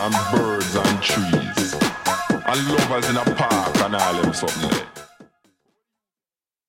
and birds and trees. And lovers in a park and all them something there.